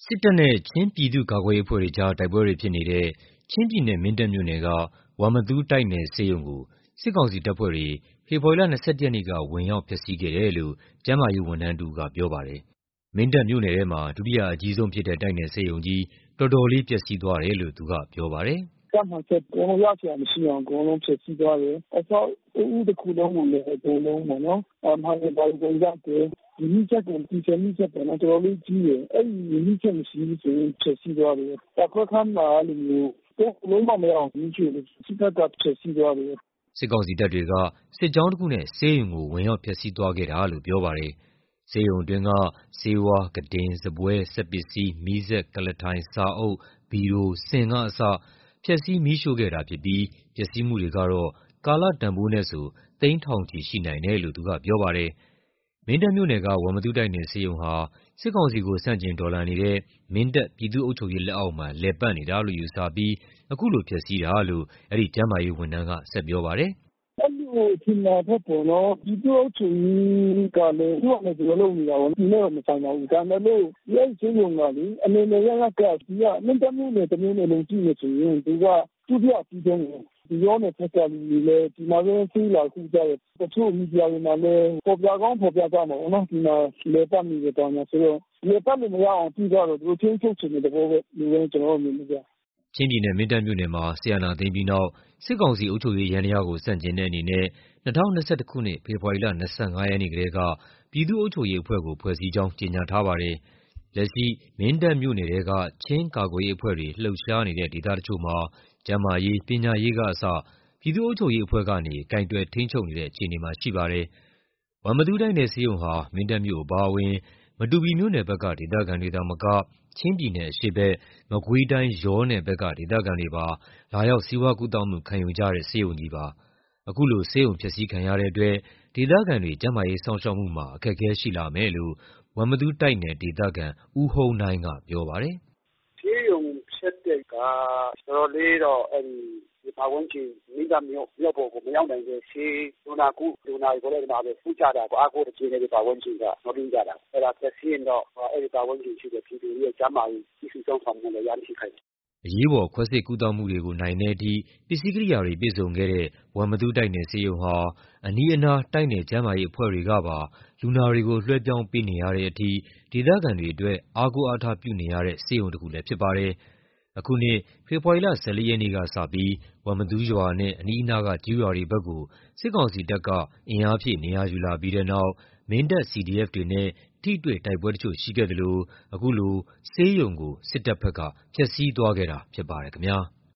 စစ်တပ်နဲ့ ချင်းပြည်သူ့ကာကွယ်ရေးအဖွဲ့တွေကြား တိုက်ပွဲတွေဖြစ်နေတဲ့ ချင်းပြည်နယ်၊ မင်းတပ်မြို့နယ်က ဝမ္မသူးတိုက်နယ်ဆေးရုံကို စစ်ကောင်စီတပ်ဖွဲ့တွေ ဖေဖော်ဝါရီလ ၂၁ ရက်နေ့က ဝင်ရောက်ဖျက်ဆီးခဲ့တယ်လို့ ကျန်းမာရေးဝန်ထမ်းတဦးကပြောပါတယ်။ မင်းတပ်မြို့နယ်ထဲမှာ ဒုတိယအကြီးဆုံးဖြစ်တဲ့ တိုက်နယ်ဆေးရုံကြီး တော်တော်လေးပျက်စီးသွားတယ်လို့ သူကပြောပါတယ်။ "တပ်မဟာ အကုန်လုံးရစရာမရှိအောင် အကုန်လုံးဖျက်ဆီးသွားတယ်။ အဆောက်အဦးတခုလုံးကိုလည်း အကုန်လုံးပေါ့နော်။ မှန်တွေဘာတွေအကုန်ရိုက်တယ်။ မီးစက်ကို ဒီဇယ်မီးစက်ပေါ့နော် တော်တော်လေးကြီးတယ်။ အဲဒီမီးစက်မရှိဘူးဆိုရင်ဖျက်ဆီးသွားတယ်။ ဓာတ်ခွဲခန်းမှာအဲဒီလိုမျိုးတခုလုံးမှမရအောင်မီးရှို့တယ်။ စစ်တပ်ကဖျက်ဆီးသွားတယ်။ " စစ်ကောင်စီတပ်တွေက စစ်ကြောင်းတခုနဲ့ ဆေးရုံကို ဝင်ရောက်ဖျက်ဆီးသွားခဲ့တာလို့ ပြောပါတယ်။ ဆေးရုံအတွင်းက ဆေးဝါး၊ ခုတင်၊ စားပွဲ၊ စက်ပစ္စည်း၊ မီးစက်၊ ကုလားထိုင်၊ စာအုပ်၊ ဗီရို၊ စင်ကအစ ဖျက်ဆီးမီးရှို့ခဲ့တာဖြစ်ပြီး ပျက်စီးမှုတွေကတော့ ကာလတန်ဖိုးနဲ့ဆို သိန်းထောင်ချီရှိနိုင်တယ်လို့ သူကပြောပါတယ်။ မင်းတပ်မြို့နယ်က ဝမ္မသူးတိုက်နယ်ဆေးရုံဟာ စစ်ကောင်စီကိုဆန့်ကျင်တော်လှန်နေတဲ့ မင်းတပ်ပြည်သူ့အုပ်ချုပ်ရေးလက်အောက်မှာ လည်ပတ်နေတာလို့ယူဆပြီး အခုလိုဖျက်ဆီးတာလို့ အဲဒီကျန်းမာရေးဝန်ထမ်းက ဆက်ပြောပါတယ်။ "အဲဒီလိုထင်တာထက်ပေါ့နော် ပြည်သူ့အုပ်ချုပ်ရေးကလည်း သူ့ဟာနဲ့သူလုပ်နေတာပေါ့။ သူနဲ့တော့မဆိုင်ပါဘူး။ ဒါပေမဲ့လို့အဲဒီဆေးရုံကလေ အနယ်နယ်အရပ်ရပ်က မင်းတပ်မြို့နယ်တမြို့နယ်လုံးကြည့်မယ်ဆိုရင် သူကဒုတိယအကြီးဆုံးပဲ။ ယောနယ်ဘက်ကလူတွေလည်း ဒီမှာပဲဆေးလာကုကြတယ်။ တချို့မီဒီယာတွေမှာလည်းဖော်ပြကောင်းဖော်ပြကြမှာပေါ့နော်။ ဒီမှာလည်ပတ်နေတယ်ဘာညာဆိုတော့ လည်ပတ်လို့မရအောင်ကြည့်ကြတော့ သူတို့ထိန်းချုပ်ချင်တဲ့သဘောပဲလို့ပဲကျနော်တော့မြင်တယ်ဗျ။ " ချင်းပြည်နယ်၊ မင်းတပ်မြို့နယ်မှာ စစ်အာဏာသိမ်းပြီးနောက် စစ်ကောင်စီအုပ်ချုပ်ရေးယန္တရားကို ဆန့်ကျင်တဲ့အနေနဲ့ ၂၀၂၁ ခုနှစ်၊ ဖေဖော်ဝါရီလ ၂၅ ရက်နေ့ကတည်းက ပြည်သူ့အုပ်ချုပ်ရေးအဖွဲ့ကို ဖွဲ့စည်းကြောင်း ကြေညာထားပါတယ်။ လက်ရှိ မင်းတပ်မြို့နယ်ထဲက ချင်းကာကွယ်ရေးအဖွဲ့တွေ လှုပ်ရှားနေတဲ့ဒေသတချို့မှာ ကျန်းမာရေး၊ ပညာရေးကအစ ပြည်သူ့အုပ်ချုပ်ရေးအဖွဲ့ကနေ ကိုင်တွယ်ထိန်းချုပ်နေတဲ့အခြေအနေမှာရှိပါတယ်။ ဝမ္မသူးတိုက်နယ်ဆေးရုံဟာ မင်းတပ်မြို့အပါအဝင် မတူပီမြို့နယ်ဘက်က ဒေသခံတွေသာမက ချင်းပြည်နယ်အရှေ့ဘက် မကွေးတိုင်း၊ ယောနယ်ဘက်က ဒေသခံတွေပါ လာရောက်ဆေးဝါးကုသမှုခံယူကြတဲ့ ဆေးရုံကြီးပါ။ အခုလို ဆေးရုံဖျက်ဆီးခံရတဲ့အတွက် ဒေသခံတွေ ကျန်းမာရေးစောင့်ရှောက်မှုမှာ အခက်အခဲရှိလာမယ်လို့ ဝမ္မသူးတိုက်နယ်ဒေသခံ ဦးဟုန်းနိုင်းကပြောပါတယ်။ "ဆေးရုံဖျက်တဲ့ကတော်တော်လေးတော့ပတ်ဝန်းကျင်မင်းတပ်မြို့ပေါ်ကိုမရောက်နိုင်တဲ့ဆေးလူနာတွေလည်းဒီမှာပဲကုကြတာပေါ့။ အားကိုးတကြီးနဲ့ပတ်ဝန်းကျင်ကမျှော်လင့်ကြတာ။ အဲဒါဖျက်ဆီးရင်တော့အဲဒီပတ်ဝန်းကျင်ရှိတဲ့ပြည်သူတွေရဲ့ကျန်းမာရေးပြုစုစောင့်ရှောက်မှုလည်းအများကြီးထိခိုက်တယ်။ " အရေးပေါ် ခွဲစိတ်ကုသမှုတွေကိုနိုင်တဲ့အထိ ပစ္စည်းကိရိယာတွေပြည့်စုံခဲ့တဲ့ ဝမ္မသူးတိုက်နယ်ဆေးရုံဟာ အနီးအနား တိုက်နယ်ကျန်းမာရေးအဖွဲ့တွေကပါ လူနာတွေကိုလွှဲပြောင်းပေးနေရတဲ့အထိ ဒေသခံတွေအတွက် အားကိုးအားထားပြုနေရတဲ့ဆေးရုံတခုလည်းဖြစ်ပါတယ်။ အခုနှစ် ဖေဖော်ဝါရီလ ၁၄ ရက်နေ့ကစပြီး ဝမ္မသူးရွာနဲ့ အနီးအနားကကျေးရွာတွေဘက်ကို စစ်ကောင်စီတပ်က အင်အားဖြည့်နေရာယူလာပြီးတဲ့နောက် မင်းတပ် CDF တွေနဲ့ ထိတွေ့တိုက်ပွဲတချို့ရှိခဲ့သလို အခုလို ဆေးရုံကို စစ်တပ်ဘက်က ဖျက်ဆီးသွားခဲ့တာဖြစ်ပါတယ်ခင်ဗျာ။